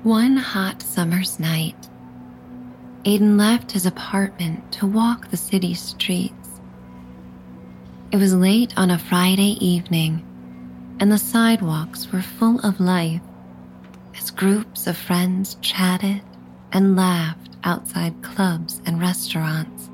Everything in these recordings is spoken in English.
One hot summer's night, Aiden left his apartment to walk the city streets. It was late on a Friday evening, and the sidewalks were full of life as groups of friends chatted and laughed outside clubs and restaurants.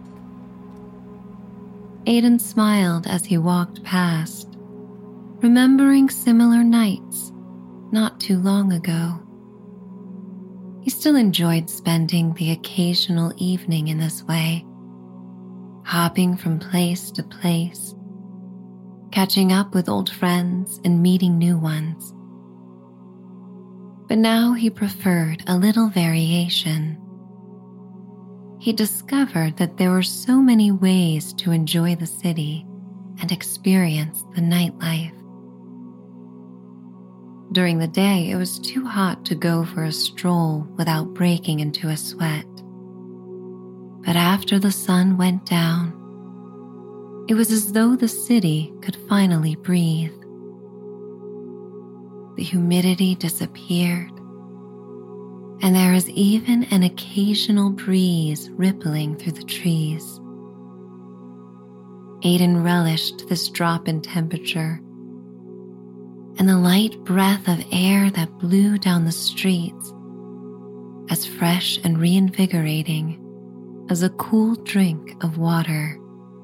Aiden smiled as he walked past, remembering similar nights not too long ago. He still enjoyed spending the occasional evening in this way, hopping from place to place, catching up with old friends and meeting new ones. But now he preferred a little variation. He discovered that there were so many ways to enjoy the city and experience the nightlife. During the day, it was too hot to go for a stroll without breaking into a sweat. But after the sun went down, it was as though the city could finally breathe. The humidity disappeared, and there was even an occasional breeze rippling through the trees. Aiden relished this drop in temperature and the light breath of air that blew down the streets, as fresh and reinvigorating as a cool drink of water.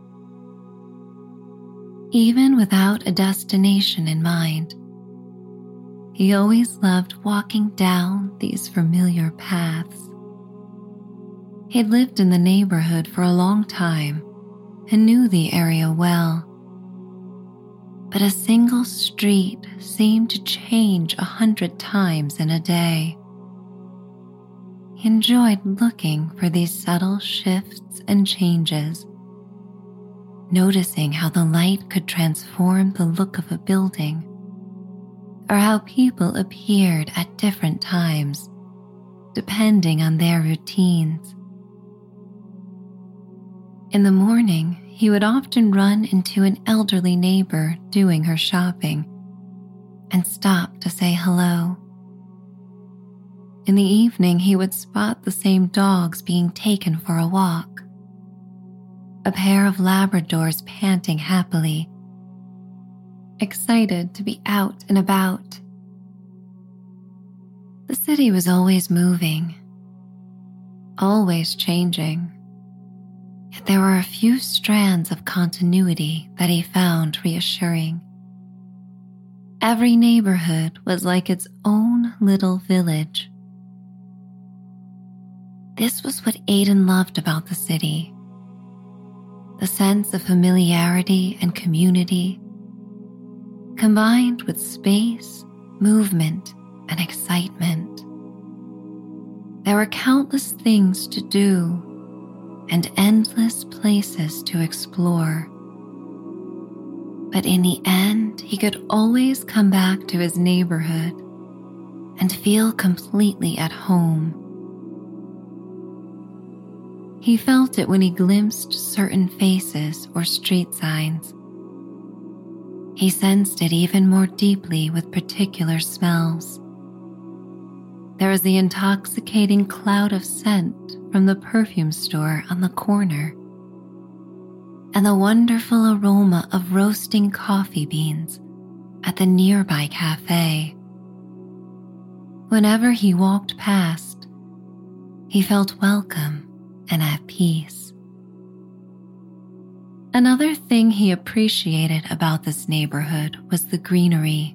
Even without a destination in mind, he always loved walking down these familiar paths. He'd lived in the neighborhood for a long time and knew the area well. But a single street seemed to change 100 times in a day. He enjoyed looking for these subtle shifts and changes, noticing how the light could transform the look of a building, or how people appeared at different times, depending on their routines. In the morning, he would often run into an elderly neighbor doing her shopping and stop to say hello. In the evening, he would spot the same dogs being taken for a walk, a pair of Labradors panting happily, excited to be out and about. The city was always moving, always changing. Yet there were a few strands of continuity that he found reassuring. Every neighborhood was like its own little village. This was what Aiden loved about the city: the sense of familiarity and community, combined with space, movement, and excitement. There were countless things to do and endless places to explore. But in the end, he could always come back to his neighborhood and feel completely at home. He felt it when he glimpsed certain faces or street signs. He sensed it even more deeply with particular smells. There was the intoxicating cloud of scent from the perfume store on the corner, and the wonderful aroma of roasting coffee beans at the nearby cafe. Whenever he walked past, he felt welcome and at peace. Another thing he appreciated about this neighborhood was the greenery.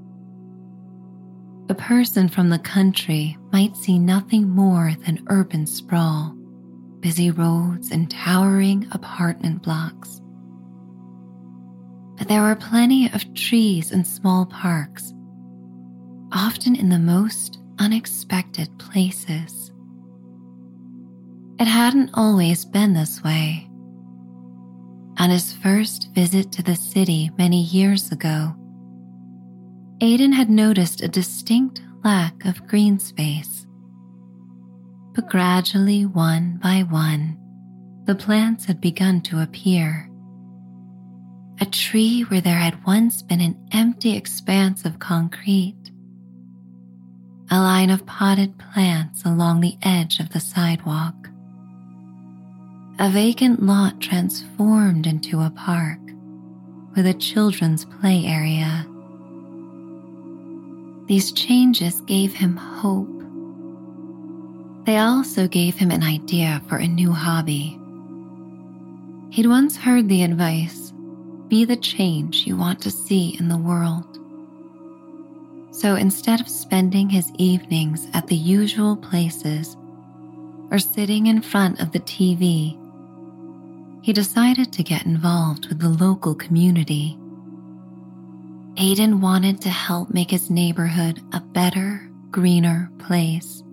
A person from the country might see nothing more than urban sprawl, busy roads, and towering apartment blocks. But there were plenty of trees and small parks, often in the most unexpected places. It hadn't always been this way. On his first visit to the city many years ago, Aiden had noticed a distinct lack of green space. But gradually, one by one, the plants had begun to appear. A tree where there had once been an empty expanse of concrete. a line of potted plants along the edge of the sidewalk. A vacant lot transformed into a park with a children's play area. These changes gave him hope. They also gave him an idea for a new hobby. He'd once heard the advice, be the change you want to see in the world. So instead of spending his evenings at the usual places or sitting in front of the TV, he decided to get involved with the local community. Aidan wanted to help make his neighborhood a better, greener place.